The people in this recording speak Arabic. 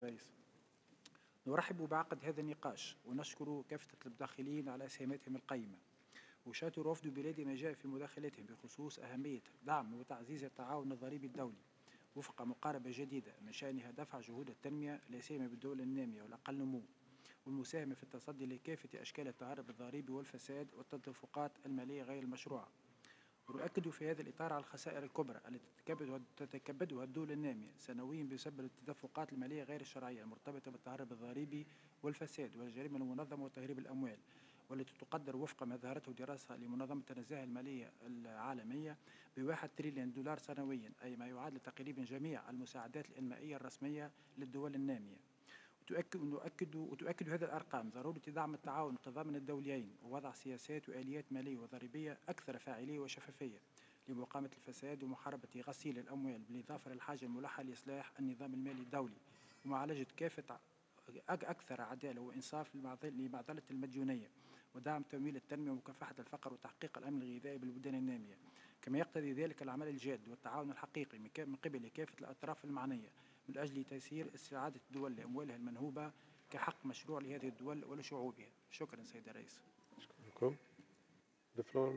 رئيس. نرحب بعقد هذا النقاش ونشكر كافة المتدخلين على أسهاماتهم القيمة. وشاكر وفد بلاد ما جاء في مداخلتهم بخصوص أهمية دعم وتعزيز التعاون الضريبي الدولي وفق مقاربة جديدة من شأنها دفع جهود التنمية لا سيما بالدول النامية والأقل نمو، والمساهمة في التصدي لكافة أشكال التهرب الضريبي والفساد والتدفقات المالية غير المشروعة. ونؤكد في هذا الإطار على الخسائر الكبرى التي تتكبدها الدول النامية سنويا بسبب التدفقات المالية غير الشرعية المرتبطة بالتهرب الضريبي والفساد والجريمة المنظمة وتهريب الأموال، والتي تقدر وفق ما ظهرته دراسة لمنظمة النزاهة المالية العالمية بواحد تريليون دولار سنويا، أي ما يعادل تقريبا جميع المساعدات الإنمائية الرسمية للدول النامية. وتؤكد هذه الأرقام ضرورة دعم التعاون والتضامن الدوليين ووضع سياسات وآليات مالية وضريبية أكثر فاعلية وشفافية لمقاومة الفساد ومحاربة غسيل الأموال، بالإضافة للحاجة الملحة لإصلاح النظام المالي الدولي ومعالجة كافة أكثر عدالة وإنصاف لمعضلة المديونية، ودعم تمويل التنمية ومكافحة الفقر وتحقيق الأمن الغذائي بالبلدان النامية. كما يقتضي ذلك العمل الجاد والتعاون الحقيقي من قبل كافة الأطراف المعنية من أجل تيسير استعادة الدول لأموالها المنهوبة كحق مشروع لهذه الدول ولشعوبها. شكرا سيد الرئيس. أشكركم. The floor